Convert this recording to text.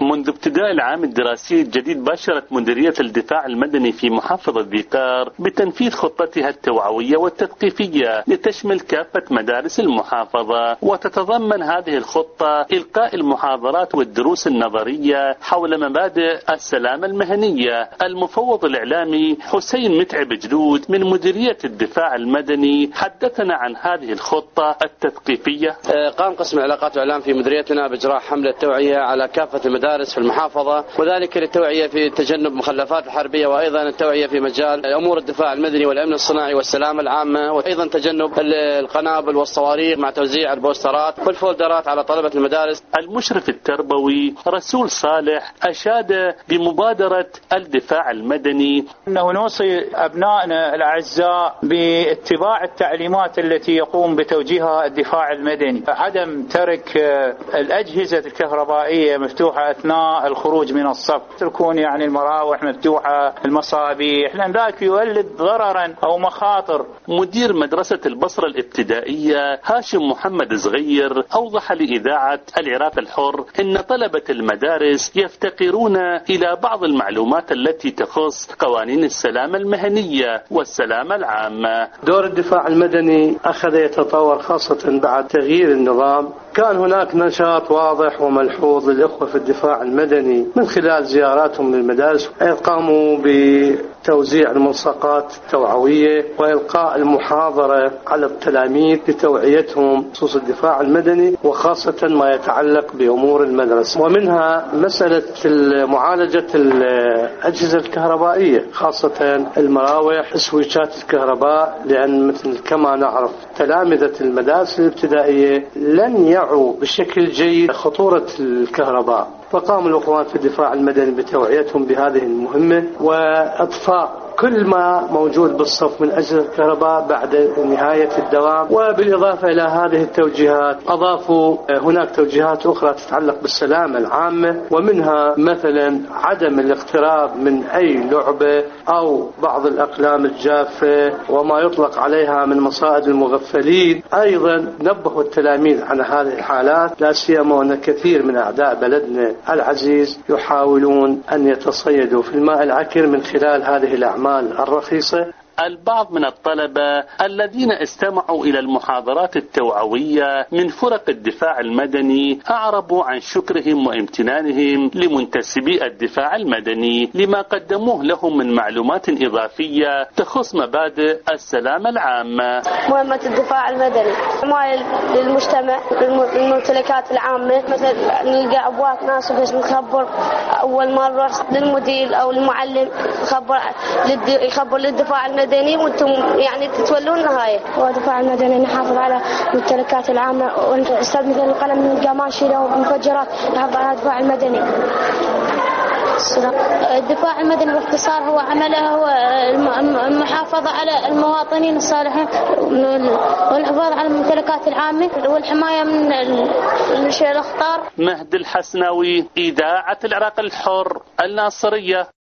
منذ ابتداء العام الدراسي الجديد باشرت مديرية الدفاع المدني في محافظة ذيقار بتنفيذ خطتها التوعوية والتثقيفية لتشمل كافة مدارس المحافظة، وتتضمن هذه الخطة إلقاء المحاضرات والدروس النظرية حول مبادئ السلامة المهنية. المفوض الإعلامي حسين متعب جلود من مديرية الدفاع المدني حدثنا عن هذه الخطة التثقيفية. قام قسم العلاقات والإعلام في مديريتنا بإجراء حملة توعية على كافة المدارس في المحافظة، وذلك للتوعية في تجنب مخلفات الحربية، وأيضا التوعية في مجال أمور الدفاع المدني والأمن الصناعي والسلامة العامة، وأيضا تجنب القنابل والصواريخ مع توزيع البوسترات والفولدرات على طلبة المدارس. المشرف التربوي رسول صالح أشاد بمبادرة الدفاع المدني أنه نوصي أبنائنا الأعزاء باتباع التعليمات التي يقوم بتوجيهها الدفاع المدني، عدم ترك الأجهزة الكهربائية مفتوحة أثناء الخروج من الصف، تكون يعني المراوح مفتوحة، المصابيح، لأن ذلك يولد ضررا أو مخاطر. مدير مدرسة البصرة الابتدائية هاشم محمد صغير أوضح لإذاعة العراق الحر أن طلبة المدارس يفتقرون إلى بعض المعلومات التي تخص قوانين السلامة المهنية والسلامة العامة. دور الدفاع المدني أخذ يتطور خاصة بعد تغيير النظام. كان هناك نشاط واضح وملحوظ للإخوة في الدفاع المدني من خلال زياراتهم للمدارس، حيث قاموا بتوزيع الملصقات التوعوية وإلقاء المحاضرة على التلاميذ لتوعيتهم بخصوص الدفاع المدني، وخاصة ما يتعلق بأمور المدرسة، ومنها مسألة معالجة الأجهزة الكهربائية خاصة المراوح، سويتشات الكهرباء، لأن مثل كما نعرف تلامذة المدارس الابتدائية لن يعوا بشكل جيد خطورة الكهرباء، فقام الأخوان في الدفاع المدني بتوعيتهم بهذه المهمة وإطفاء كل ما موجود بالصف من أجهزة الكهرباء بعد نهاية الدوام. وبالإضافة إلى هذه التوجيهات أضافوا هناك توجيهات أخرى تتعلق بالسلامة العامة، ومنها مثلا عدم الاقتراب من أي لعبة أو بعض الأقلام الجافة وما يطلق عليها من مصائد المغفلين. أيضا نبهوا التلاميذ عن هذه الحالات، لا سيما وأن كثير من أعداء بلدنا العزيز يحاولون أن يتصيدوا في الماء العكر من خلال هذه الأعمال الرخيصة. البعض من الطلبة الذين استمعوا إلى المحاضرات التوعوية من فرق الدفاع المدني أعربوا عن شكرهم وامتنانهم لمنتسبي الدفاع المدني لما قدموه لهم من معلومات إضافية تخص مبادئ السلامة العامة. مهمة الدفاع المدني حماية للمجتمع، للممتلكات العامة، مثل نلقى أبواب ناس نخبر أول مرة للمدير أو المعلم، يخبر للدفاع المدني وانتم يعني تتولون هاي. ودفاع المدني نحافظ على الممتلكات العامة، ونستخدم مثل القلم من القماش والمفجرات نحافظ على الدفاع المدني. الدفاع المدني باختصار هو عمله هو المحافظة على المواطنين الصالحين والحفاظ على الممتلكات العامة والحماية من الأخطار. مهد الحسناوي، إذاعة العراق الحر، الناصرية.